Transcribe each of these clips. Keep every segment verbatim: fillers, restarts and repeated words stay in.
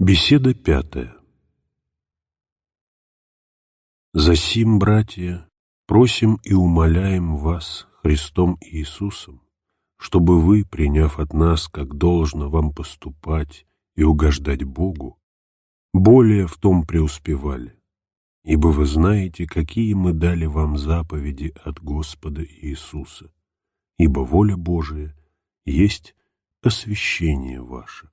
Беседа пятая. «Засим, братья, просим и умоляем вас Христом Иисусом, чтобы вы, приняв от нас, как должно вам поступать и угождать Богу, более в том преуспевали, ибо вы знаете, какие мы дали вам заповеди от Господа Иисуса, ибо воля Божия есть освящение ваше».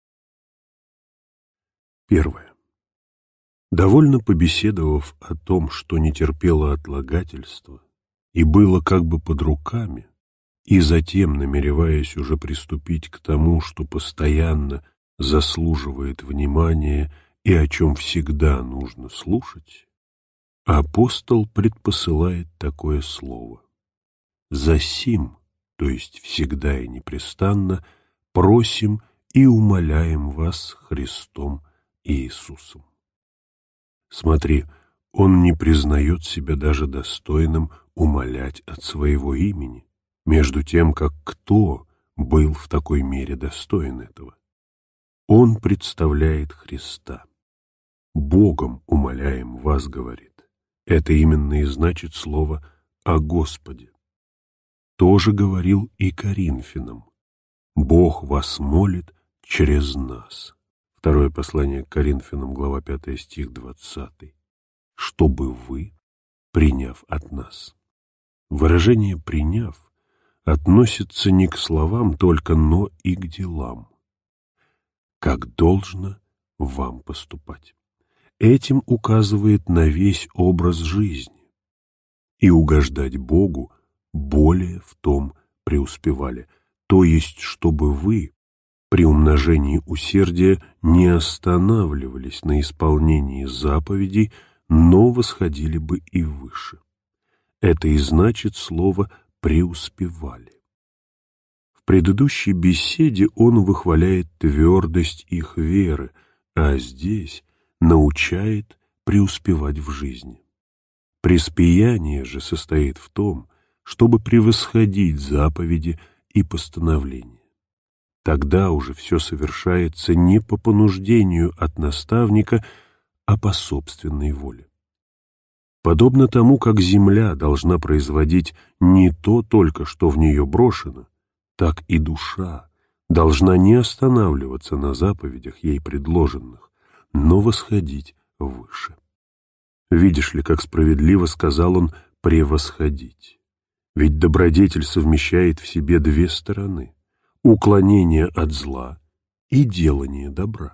Первое. Довольно побеседовав о том, что не терпело отлагательства и было как бы под руками, и затем, намереваясь уже приступить к тому, что постоянно заслуживает внимания и о чем всегда нужно слушать, апостол предпосылает такое слово: «Засим», то есть всегда и непрестанно, просим и умоляем вас Христом Иисусом. Смотри, он не признает себя даже достойным умолять от своего имени, между тем, как кто был в такой мере достоин этого? Он представляет Христа. «Богом умоляем вас», — говорит. Это именно и значит слово «о Господе». Тоже говорил и Коринфянам: «Бог вас молит через нас». Второе послание к Коринфянам, глава пятая, стих двадцатый. «Чтобы вы, приняв от нас». Выражение «приняв» относится не к словам только, но и к делам. Как должно вам поступать. Этим указывает на весь образ жизни. И угождать Богу более в том преуспевали, то есть, чтобы вы при умножении усердия не останавливались на исполнении заповедей, но восходили бы и выше. Это и значит слово «преуспевали». В предыдущей беседе он выхваляет твердость их веры, а здесь научает преуспевать в жизни. Преуспеяние же состоит в том, чтобы превосходить заповеди и постановления. Тогда уже все совершается не по понуждению от наставника, а по собственной воле. Подобно тому, как земля должна производить не то только, что в нее брошено, так и душа должна не останавливаться на заповедях ей предложенных, но восходить выше. Видишь ли, как справедливо сказал он «превосходить». Ведь добродетель совмещает в себе две стороны — уклонение от зла и делание добра.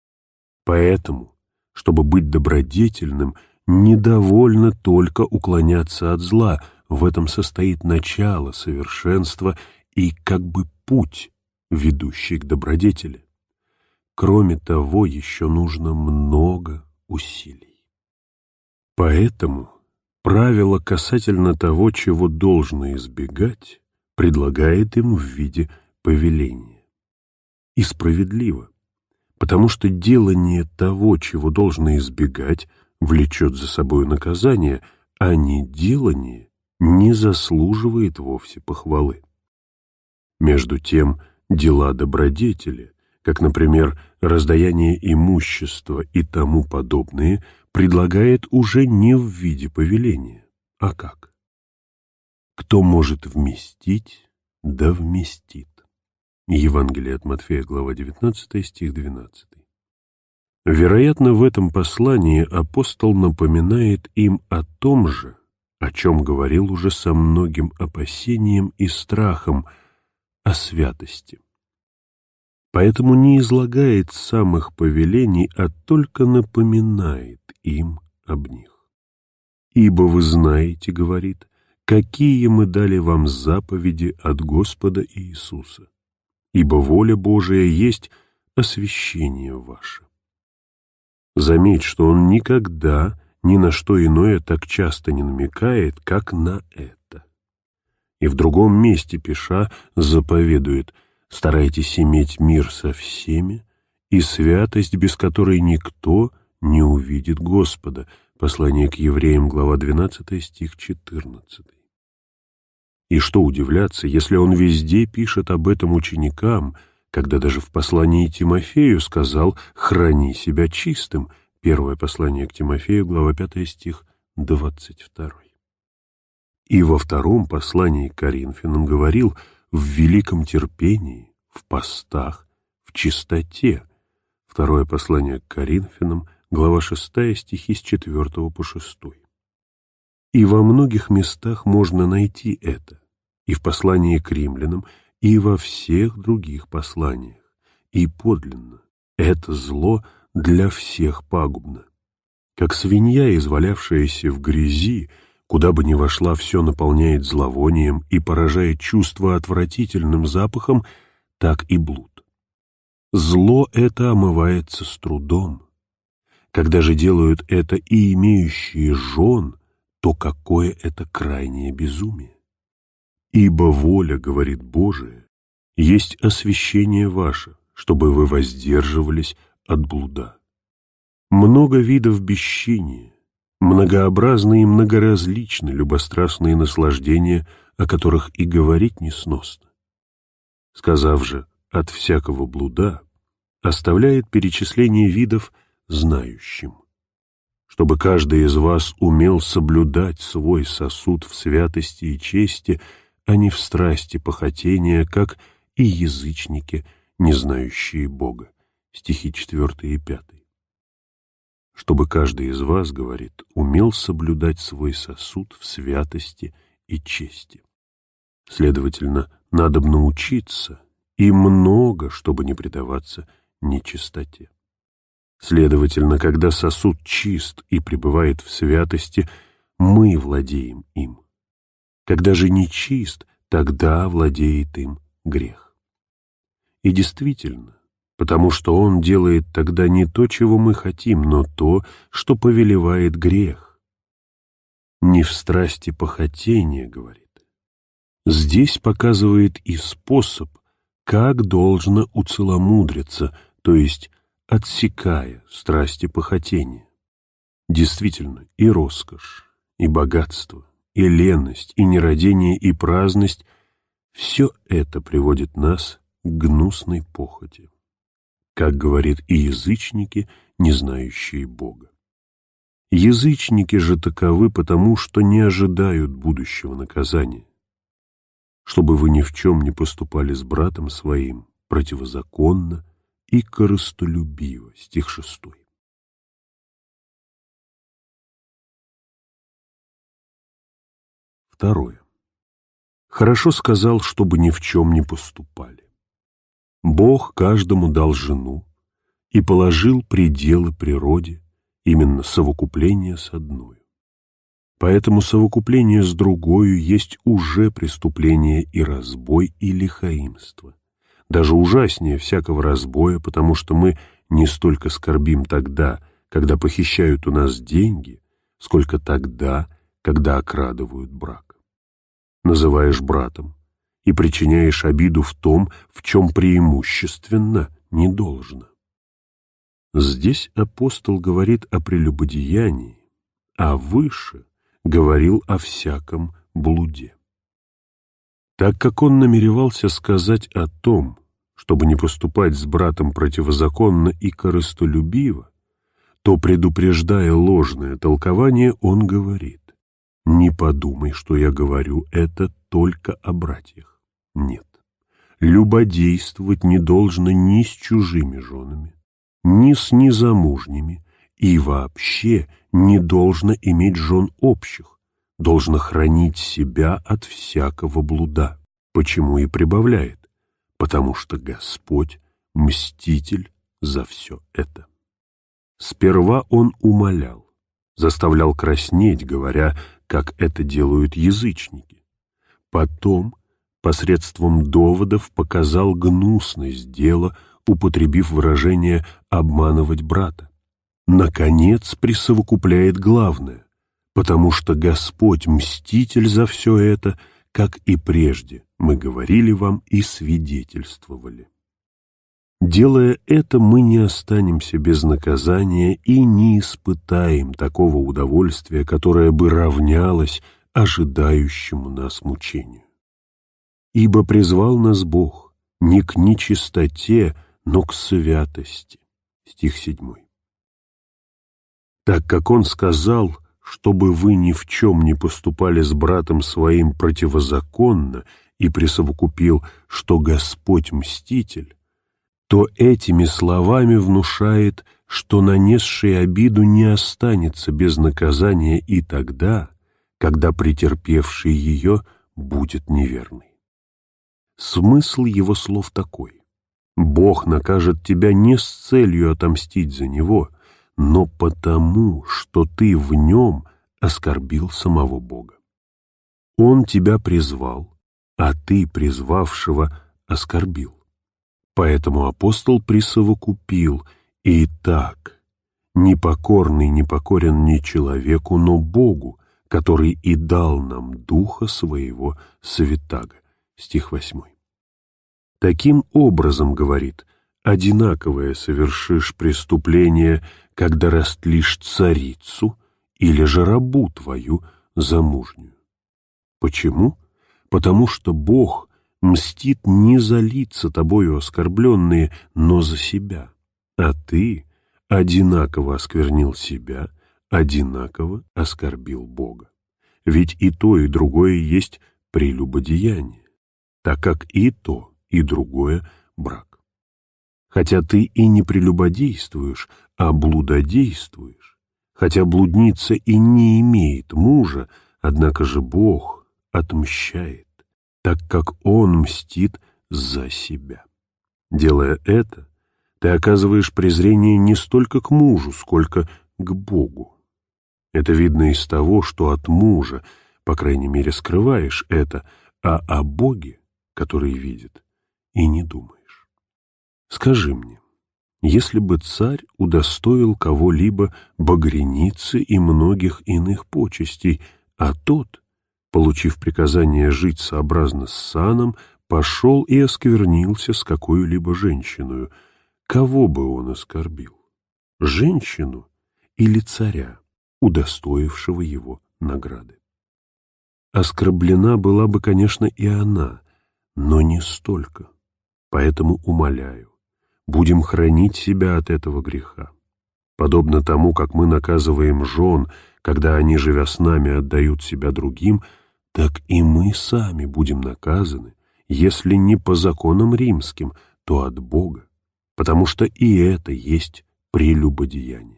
Поэтому, чтобы быть добродетельным, недовольно только уклоняться от зла, в этом состоит начало совершенства и как бы путь, ведущий к добродетели. Кроме того, еще нужно много усилий. Поэтому правило касательно того, чего должно избегать, предлагает им в виде повеление. И справедливо, потому что делание того, чего должно избегать, влечет за собой наказание, а неделание не заслуживает вовсе похвалы. Между тем, дела добродетели, как, например, раздаяние имущества и тому подобные, предлагает уже не в виде повеления, а как? Кто может вместить, да вместит. Евангелие от Матфея, глава девятнадцатая, стих двенадцатый. Вероятно, в этом послании апостол напоминает им о том же, о чем говорил уже со многим опасением и страхом, о святости. Поэтому не излагает самых повелений, а только напоминает им об них. «Ибо вы знаете, — говорит, — какие мы дали вам заповеди от Господа Иисуса. Ибо воля Божия есть освящение ваше». Заметь, что он никогда ни на что иное так часто не намекает, как на это. И в другом месте, пиша, заповедует: «Старайтесь иметь мир со всеми и святость, без которой никто не увидит Господа». Послание к евреям, глава двенадцатая, стих четырнадцатый. И что удивляться, если он везде пишет об этом ученикам, когда даже в послании Тимофею сказал «храни себя чистым». Первое послание к Тимофею, глава пятая, стих двадцать второй. И во втором послании к Коринфянам говорил «в великом терпении, в постах, в чистоте». Второе послание к Коринфянам, глава шестая, стихи с четвертого по шестой. И во многих местах можно найти это, и в послании к римлянам, и во всех других посланиях. И подлинно, это зло для всех пагубно. Как свинья, извалявшаяся в грязи, куда бы ни вошла, все наполняет зловонием и поражает чувство отвратительным запахом, так и блуд. Зло это омывается с трудом. Когда же делают это и имеющие жен, то какое это крайнее безумие! Ибо воля, говорит Божия, есть освящение ваше, чтобы вы воздерживались от блуда. Много видов бесчиния, многообразны и многоразличны любострастные наслаждения, о которых и говорить несносно. Сказав же «от всякого блуда», оставляет перечисление видов знающим, чтобы каждый из вас умел соблюдать свой сосуд в святости и чести, а не в страсти похотения, как и язычники, не знающие Бога. Стихи четвертый и пятый. Чтобы каждый из вас, говорит, умел соблюдать свой сосуд в святости и чести. Следовательно, надобно учиться, и много, чтобы не предаваться нечистоте. Следовательно, когда сосуд чист и пребывает в святости, мы владеем им. Когда же не чист, тогда владеет им грех. И действительно, потому что он делает тогда не то, чего мы хотим, но то, что повелевает грех. Не в страсти похотения, говорит. Здесь показывает и способ, как должно уцеломудриться, то есть отсекая страсти похотения. Действительно, и роскошь, и богатство, и леность, и нерадение, и праздность — все это приводит нас к гнусной похоти, как говорит и язычники, не знающие Бога. Язычники же таковы потому, что не ожидают будущего наказания, чтобы вы ни в чем не поступали с братом своим противозаконно и корыстолюбиво. Стих шестой. Второе. Хорошо сказал, чтобы ни в чем не поступали. Бог каждому дал жену и положил пределы природе, именно совокупление с одною. Поэтому совокупление с другою есть уже преступление и разбой, и лихаимство. Даже ужаснее всякого разбоя, потому что мы не столько скорбим тогда, когда похищают у нас деньги, сколько тогда, когда окрадывают брак. Называешь братом и причиняешь обиду в том, в чем преимущественно не должно. Здесь апостол говорит о прелюбодеянии, а выше говорил о всяком блуде. Так как он намеревался сказать о том, чтобы не поступать с братом противозаконно и корыстолюбиво, то, предупреждая ложное толкование, он говорит: «Не подумай, что я говорю это только о братьях. Нет, любодействовать не должно ни с чужими женами, ни с незамужними, и вообще не должно иметь жен общих, должно хранить себя от всякого блуда». Почему и прибавляет: потому что Господь мститель за все это. Сперва он умолял, заставлял краснеть, говоря, как это делают язычники. Потом, посредством доводов, показал гнусность дела, употребив выражение «обманывать брата». Наконец, присовокупляет главное, потому что Господь мститель за все это, как и прежде мы говорили вам и свидетельствовали. Делая это, мы не останемся без наказания и не испытаем такого удовольствия, которое бы равнялось ожидающему нас мучению. Ибо призвал нас Бог не к нечистоте, но к святости. Стих седьмой. Так как он сказал, чтобы вы ни в чем не поступали с братом своим противозаконно, и присовокупил, что Господь мститель, то этими словами внушает, что нанесший обиду не останется без наказания и тогда, когда претерпевший ее будет неверный. Смысл его слов такой: Бог накажет тебя не с целью отомстить за него, но потому, что ты в нем оскорбил самого Бога. Он тебя призвал, а ты призвавшего оскорбил. Поэтому апостол присовокупил: «Итак, непокорный не покорен не человеку, но Богу, который и дал нам Духа Своего Святаго». Стих восьмой. Таким образом, говорит, одинаковое совершишь преступление, когда растлишь царицу или же рабу твою замужнюю. Почему? Потому что Бог мстит не за лица тобою оскорбленные, но за себя, а ты одинаково осквернил себя, одинаково оскорбил Бога. Ведь и то, и другое есть прелюбодеяние, так как и то, и другое — брак. Хотя ты и не прелюбодействуешь, а блудодействуешь, хотя блудница и не имеет мужа, однако же Бог отмщает, так как Он мстит за себя. Делая это, ты оказываешь презрение не столько к мужу, сколько к Богу. Это видно из того, что от мужа, по крайней мере, скрываешь это, а о Боге, который видит, и не думаешь. Скажи мне, если бы царь удостоил кого-либо багряницы и многих иных почестей, а тот, получив приказание жить сообразно с саном, пошел и осквернился с какой-либо женщиною, кого бы он оскорбил? Женщину или царя, удостоившего его награды? Оскорблена была бы, конечно, и она, но не столько. Поэтому умоляю, будем хранить себя от этого греха. Подобно тому, как мы наказываем жен, когда они, живя с нами, отдают себя другим, так и мы сами будем наказаны, если не по законам римским, то от Бога, потому что и это есть прелюбодеяние.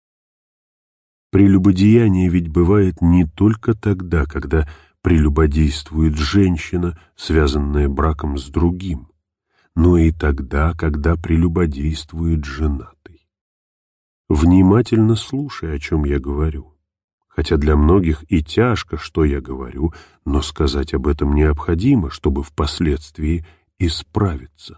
Прелюбодеяние ведь бывает не только тогда, когда прелюбодействует женщина, связанная браком с другим, но и тогда, когда прелюбодействует женатый. Внимательно слушай, о чем я говорю. Хотя для многих и тяжко, что я говорю, но сказать об этом необходимо, чтобы впоследствии исправиться.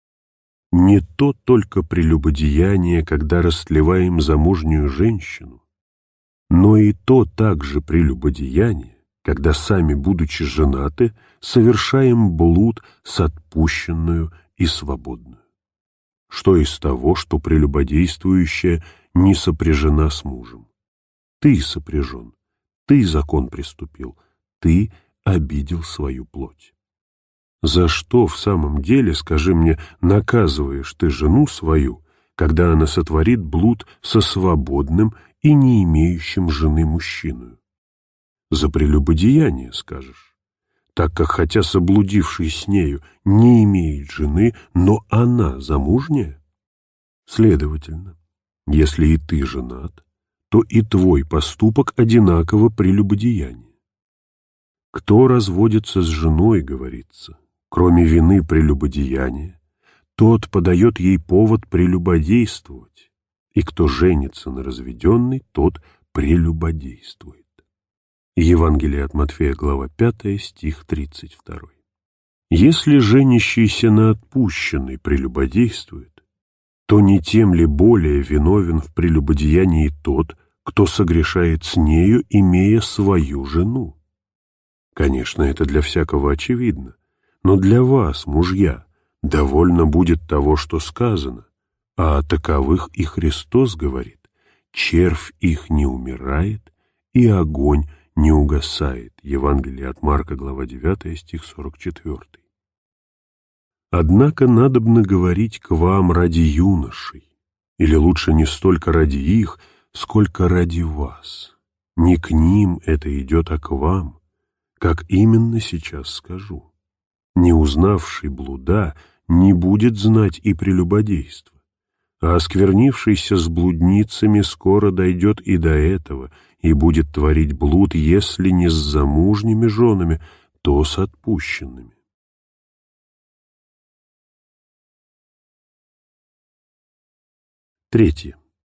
Не то только прелюбодеяние, когда растлеваем замужнюю женщину, но и то также прелюбодеяние, когда сами, будучи женаты, совершаем блуд с отпущенную и свободную. Что из того, что прелюбодействующая не сопряжена с мужем? Ты сопряжен, ты закон приступил, ты обидел свою плоть. За что в самом деле, скажи мне, наказываешь ты жену свою, когда она сотворит блуд со свободным и не имеющим жены мужчиною? За прелюбодеяние, скажешь, так как, хотя соблудивший с нею не имеет жены, но она замужняя? Следовательно, если и ты женат, то и твой поступок одинаково прелюбодеяние. Кто разводится с женой, говорится, кроме вины прелюбодеяния, тот подает ей повод прелюбодействовать, и кто женится на разведенной, тот прелюбодействует. Евангелие от Матфея, глава пятая, стих тридцать второй. Если женящийся на отпущенной прелюбодействует, то не тем ли более виновен в прелюбодеянии тот, кто согрешает с нею, имея свою жену? Конечно, это для всякого очевидно, но для вас, мужья, довольно будет того, что сказано, а о таковых и Христос говорит: червь их не умирает, и огонь не угасает. Евангелие от Марка, глава девятая, стих сорок четвёртый. Однако надобно говорить к вам ради юношей, или лучше не столько ради их, сколько ради вас. Не к ним это идет, а к вам, как именно сейчас скажу. Не узнавший блуда не будет знать и прелюбодейства, а осквернившийся с блудницами скоро дойдет и до этого, и будет творить блуд, если не с замужними женами, то с отпущенными. Третье.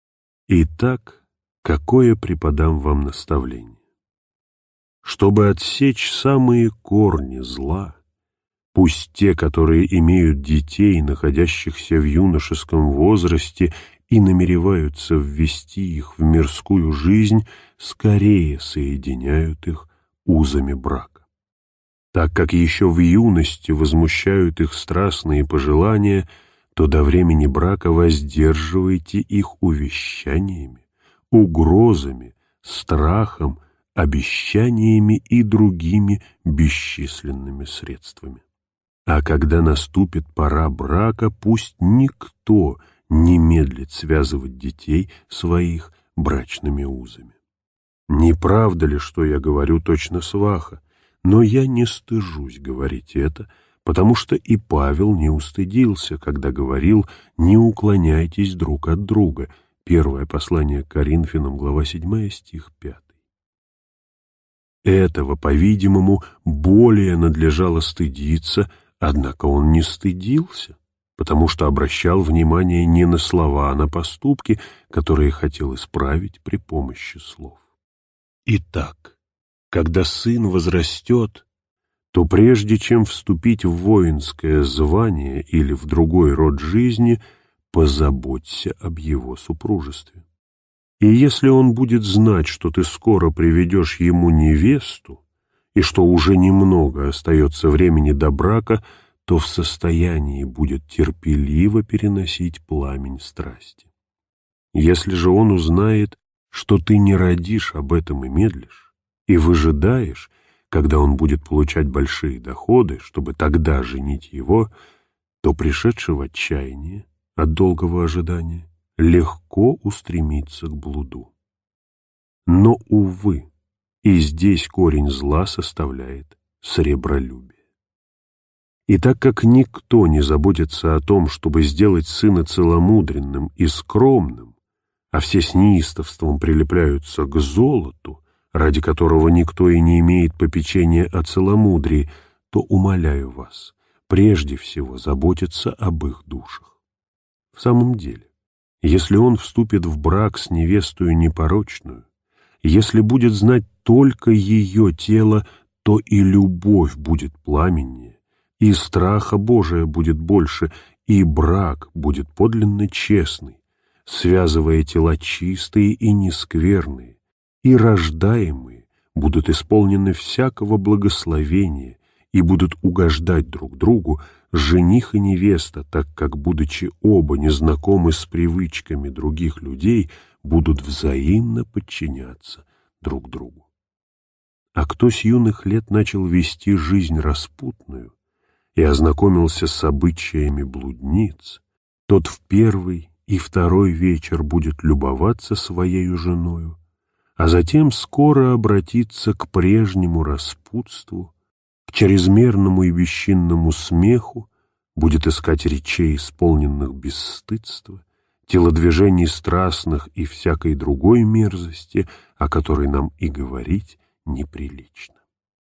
Итак, какое преподам вам наставление? Чтобы отсечь самые корни зла, пусть те, которые имеют детей, находящихся в юношеском возрасте, и намереваются ввести их в мирскую жизнь, скорее соединяют их узами брака. Так как еще в юности возмущают их страстные пожелания, то до времени брака воздерживайте их увещаниями, угрозами, страхом, обещаниями и другими бесчисленными средствами. А когда наступит пора брака, пусть никто не медлит связывать детей своих брачными узами. Не правда ли, что я говорю точно сваха? Но я не стыжусь говорить это, потому что и Павел не устыдился, когда говорил: «Не уклоняйтесь друг от друга». Первое послание к Коринфянам, глава седьмая, стих пятый. Этого, по-видимому, более надлежало стыдиться, однако он не стыдился, потому что обращал внимание не на слова, а на поступки, которые хотел исправить при помощи слов. Итак, когда сын возрастет, то прежде чем вступить в воинское звание или в другой род жизни, позаботься об его супружестве. И если он будет знать, что ты скоро приведешь ему невесту, и что уже немного остается времени до брака, то в состоянии будет терпеливо переносить пламень страсти. Если же он узнает, что ты не родишь об этом и медлишь, и выжидаешь, когда он будет получать большие доходы, чтобы тогда женить его, то, пришедший в отчаяние от долгого ожидания, легко устремиться к блуду. Но, увы, и здесь корень зла составляет сребролюбие. И так как никто не заботится о том, чтобы сделать сына целомудренным и скромным, а все с неистовством прилепляются к золоту, ради которого никто и не имеет попечения о целомудрии, то умоляю вас прежде всего заботиться об их душах. В самом деле, если он вступит в брак с невестою непорочную, если будет знать только ее тело, то и любовь будет пламеннее, и страха Божия будет больше, и брак будет подлинно честный, связывая тела чистые и нескверные, и рождаемые будут исполнены всякого благословения и будут угождать друг другу, жених и невеста, так как, будучи оба незнакомы с привычками других людей, будут взаимно подчиняться друг другу. А кто с юных лет начал вести жизнь распутную и ознакомился с обычаями блудниц, тот в первый и второй вечер будет любоваться своею женою, а затем скоро обратиться к прежнему распутству, к чрезмерному и бесчинному смеху, будет искать речей, исполненных бесстыдства, телодвижений страстных и всякой другой мерзости, о которой нам и говорить неприлично.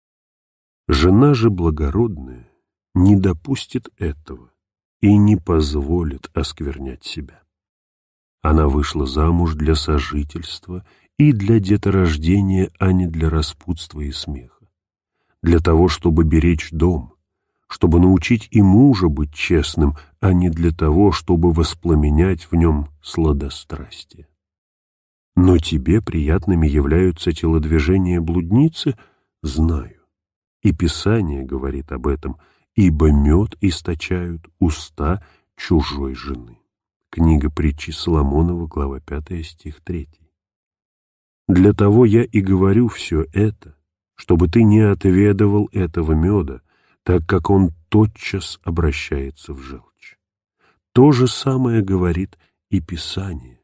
Жена же благородная не допустит этого и не позволит осквернять себя. Она вышла замуж для сожительства и для деторождения, а не для распутства и смеха, для того, чтобы беречь дом, чтобы научить и мужа быть честным, а не для того, чтобы воспламенять в нем сладострастие. Но тебе приятными являются телодвижения блудницы, знаю, и Писание говорит об этом, ибо мед источают уста чужой жены. Книга притчи Соломонова, глава пятая, стих третий. Для того я и говорю все это, чтобы ты не отведывал этого меда, так как он тотчас обращается в желчь. То же самое говорит и Писание.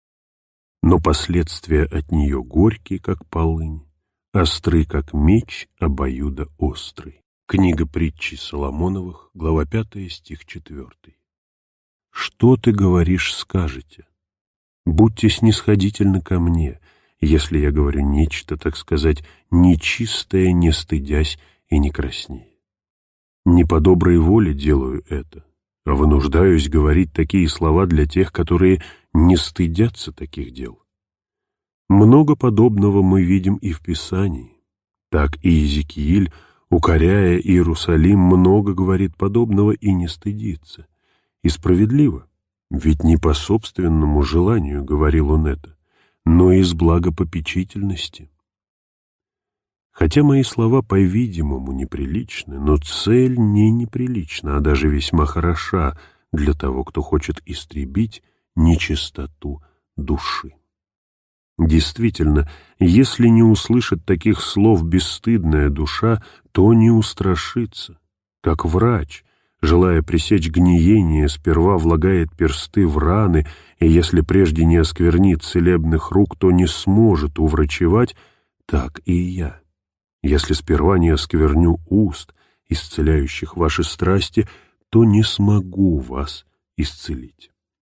Но последствия от нее горькие, как полынь, остры, как меч, обоюдоострый. Книга притчей Соломоновых, глава пятая, стих четвёртый. Что ты говоришь, скажете? Будьте снисходительны ко мне, если я говорю нечто, так сказать, нечистое, не стыдясь и не краснея. Не по доброй воле делаю это, а вынуждаюсь говорить такие слова для тех, которые не стыдятся таких дел. Много подобного мы видим и в Писании. Так и Иезекииль, укоряя Иерусалим, много говорит подобного и не стыдится. И справедливо, ведь не по собственному желанию говорил он это, но из благопопечительности. Хотя мои слова, по-видимому, неприличны, но цель не неприлична, а даже весьма хороша для того, кто хочет истребить нечистоту души. Действительно, если не услышит таких слов бесстыдная душа, то не устрашится. Как врач, желая пресечь гниение, сперва влагает персты в раны, и если прежде не осквернит целебных рук, то не сможет уврачевать, так и я. Если сперва не оскверню уст, исцеляющих ваши страсти, то не смогу вас исцелить.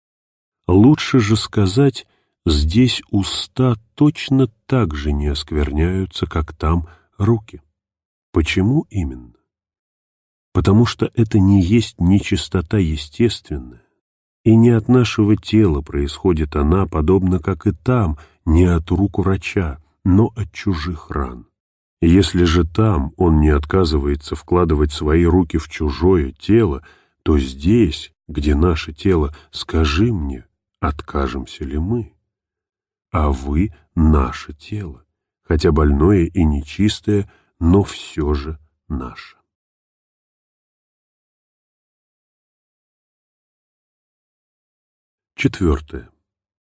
Лучше же сказать, здесь уста точно так же не оскверняются, как там руки. Почему именно? Потому что это не есть нечистота естественная, и не от нашего тела происходит она, подобно как и там, не от рук врача, но от чужих ран. Если же там он не отказывается вкладывать свои руки в чужое тело, то здесь, где наше тело, скажи мне, откажемся ли мы? А вы — наше тело, хотя больное и нечистое, но все же наше. Четвертое.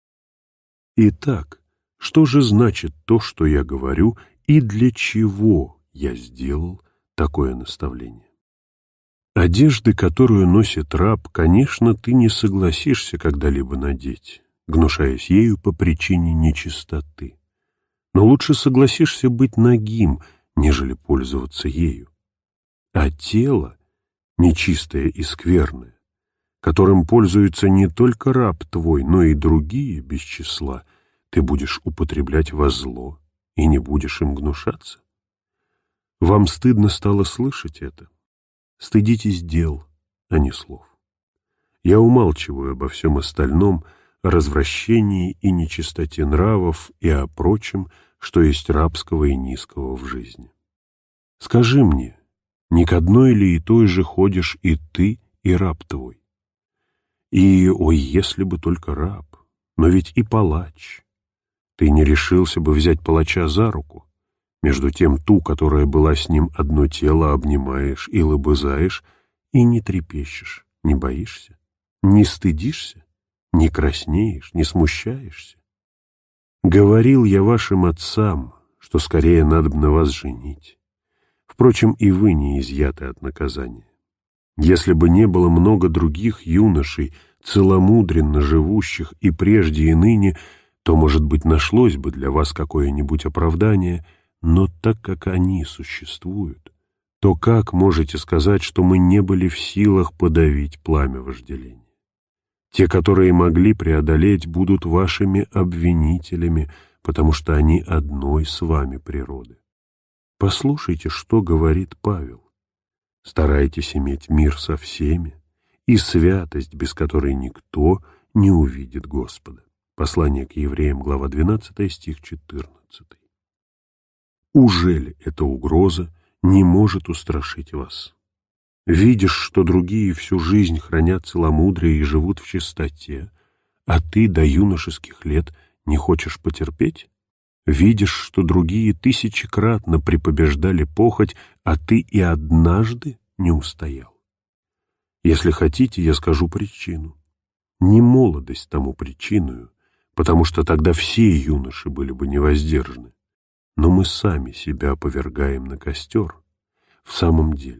Итак, что же значит то, что я говорю, и для чего я сделал такое наставление? Одежды, которую носит раб, конечно, ты не согласишься когда-либо надеть, гнушаясь ею по причине нечистоты. Но лучше согласишься быть нагим, нежели пользоваться ею. А тело, нечистое и скверное, которым пользуется не только раб твой, но и другие без числа, ты будешь употреблять во зло и не будешь им гнушаться? Вам стыдно стало слышать это? Стыдитесь дел, а не слов. Я умалчиваю обо всем остальном, о развращении и нечистоте нравов и о прочем, что есть рабского и низкого в жизни. Скажи мне, не к одной ли и той же ходишь и ты, и раб твой? И, ой, если бы только раб, но ведь и палач. Ты не решился бы взять палача за руку, между тем ту, которая была с ним одно тело, обнимаешь и лобызаешь, и не трепещешь, не боишься, не стыдишься, не краснеешь, не смущаешься. Говорил я вашим отцам, что скорее надобно вас женить. Впрочем, и вы не изъяты от наказания. Если бы не было много других юношей, целомудренно живущих и прежде и ныне, то, может быть, нашлось бы для вас какое-нибудь оправдание, но так как они существуют, то как можете сказать, что мы не были в силах подавить пламя вожделения? Те, которые могли преодолеть, будут вашими обвинителями, потому что они одной с вами природы. Послушайте, что говорит Павел. Старайтесь иметь мир со всеми и святость, без которой никто не увидит Господа. Послание к евреям, глава двенадцатая, стих четырнадцатый. Ужели эта угроза не может устрашить вас? Видишь, что другие всю жизнь хранят целомудрие и живут в чистоте, а ты до юношеских лет не хочешь потерпеть? Видишь, что другие тысячекратно препобеждали похоть, а ты и однажды не устоял? Если хотите, я скажу причину. Не молодость тому причиною, потому что тогда все юноши были бы невоздержаны, но мы сами себя повергаем на костер. В самом деле,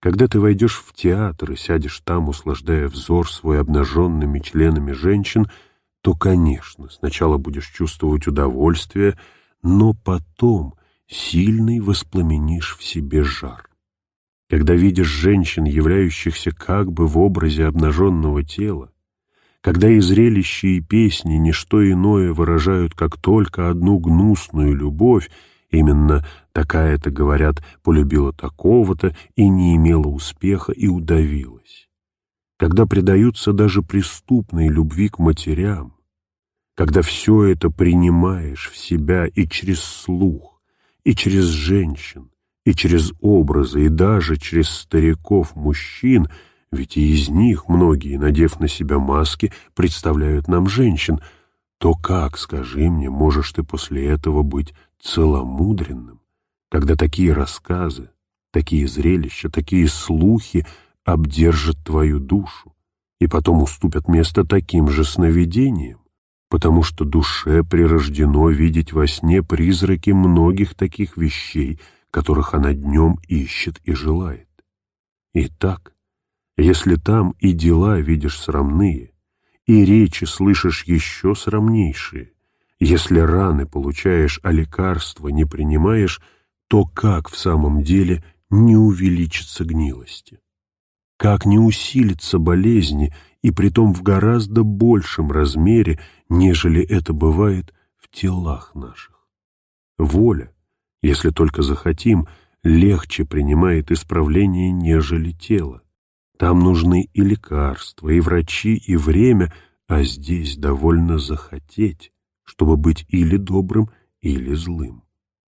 Когда ты войдешь в театр и сядешь там, услаждая взор свой обнаженными членами женщин, то, конечно, сначала будешь чувствовать удовольствие, но потом сильный воспламенишь в себе жар. Когда видишь женщин, являющихся как бы в образе обнаженного тела, когда и зрелища, и песни не что иное выражают, как только одну гнусную любовь, именно такая-то, говорят, полюбила такого-то и не имела успеха и удавилась. Когда предаются даже преступной любви к матерям, когда все это принимаешь в себя и через слух, и через женщин, и через образы, и даже через стариков-мужчин, ведь и из них многие, надев на себя маски, представляют нам женщин, то как, скажи мне, можешь ты после этого быть целомудренным, когда такие рассказы, такие зрелища, такие слухи обдержат твою душу и потом уступят место таким же сновидениям, потому что душе прирождено видеть во сне призраки многих таких вещей, которых она днем ищет и желает. Итак, если там и дела видишь срамные, и речи слышишь еще срамнейшие, если раны получаешь, а лекарства не принимаешь, то как в самом деле не увеличится гнилости? Как не усилится болезни, и притом в гораздо большем размере, нежели это бывает в телах наших? Воля, если только захотим, легче принимает исправление, нежели тело. Там нужны и лекарства, и врачи, и время, а здесь довольно захотеть, чтобы быть или добрым, или злым.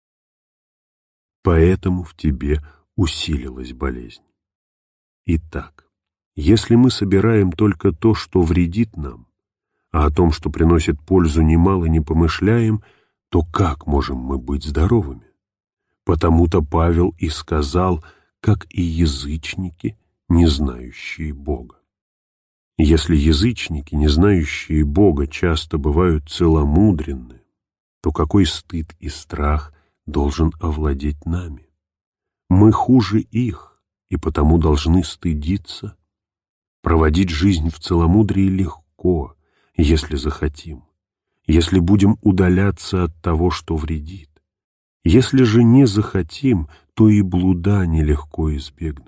Поэтому в тебе усилилась болезнь. Итак, если мы собираем только то, что вредит нам, а о том, что приносит пользу, немало не помышляем, то как можем мы быть здоровыми? Потому-то Павел и сказал, как и язычники, не знающие Бога. Если язычники, не знающие Бога, часто бывают целомудренны, то какой стыд и страх должен овладеть нами? Мы хуже их, и потому должны стыдиться. Проводить жизнь в целомудрии легко, если захотим, если будем удаляться от того, что вредит. Если же не захотим, то и блуда нелегко избегнуть.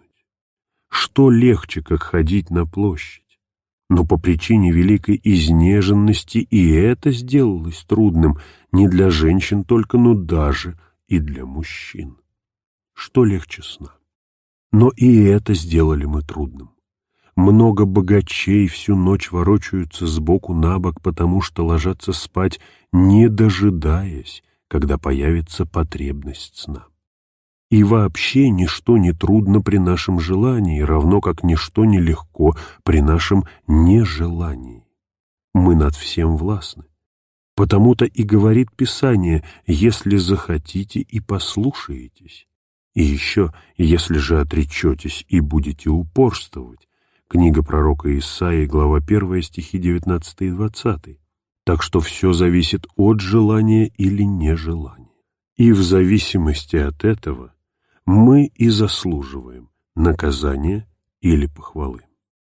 Что легче, как ходить на площадь? Но по причине великой изнеженности и это сделалось трудным не для женщин только, но даже и для мужчин. Что легче сна? Но и это сделали мы трудным. Много богачей всю ночь ворочаются сбоку на бок, потому что ложатся спать, не дожидаясь, когда появится потребность сна. И вообще ничто не трудно при нашем желании, равно как ничто не легко при нашем нежелании. Мы над всем властны. Потому-то и говорит Писание: «Если захотите и послушаетесь». И еще: «Если же отречетесь и будете упорствовать». Книга пророка Исаии, глава первая, стихи девятнадцатый и двадцатый. Так что все зависит от желания или нежелания. И в зависимости от этого мы и заслуживаем наказания или похвалы.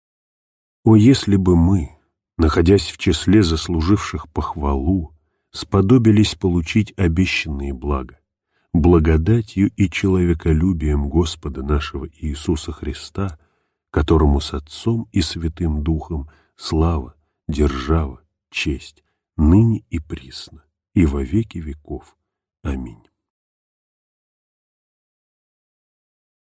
О, если бы мы, находясь в числе заслуживших похвалу, сподобились получить обещанные блага, благодатью и человеколюбием Господа нашего Иисуса Христа, которому с Отцом и Святым Духом слава, держава, честь, ныне и присно, и во веки веков. Аминь.